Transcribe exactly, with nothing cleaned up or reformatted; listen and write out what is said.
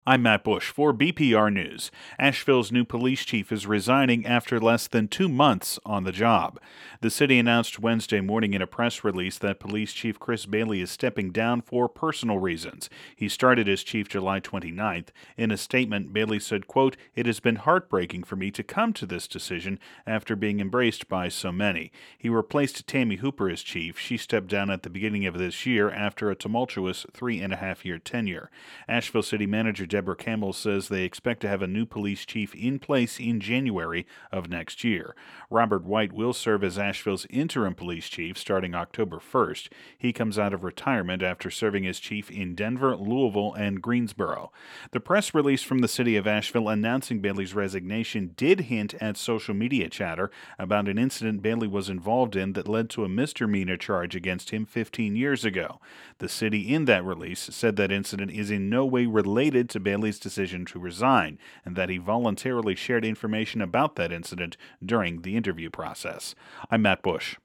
I'm Matt Bush for B P R News. Asheville's new police chief is resigning after less than two months on the job. The city announced Wednesday morning in a press release that Police Chief Chris Bailey is stepping down for personal reasons. He started as chief July twenty-ninth. In a statement, Bailey said, quote, "It has been heartbreaking for me to come to this decision after being embraced by so many." He replaced Tammy Hooper as chief. She stepped down at the beginning of this year after a tumultuous three and a half year tenure. Asheville City Manager Deborah Campbell says they expect to have a new police chief in place in January of next year. Robert White will serve as Asheville's interim police chief starting October first. He comes out of retirement after serving as chief in Denver, Louisville, and Greensboro. The press release from the city of Asheville announcing Bailey's resignation did hint at social media chatter about an incident Bailey was involved in that led to a misdemeanor charge against him fifteen years ago. The city in that release said that incident is in no way related to Bailey's decision to resign, and that he voluntarily shared information about that incident during the interview process. I'm Matt Bush.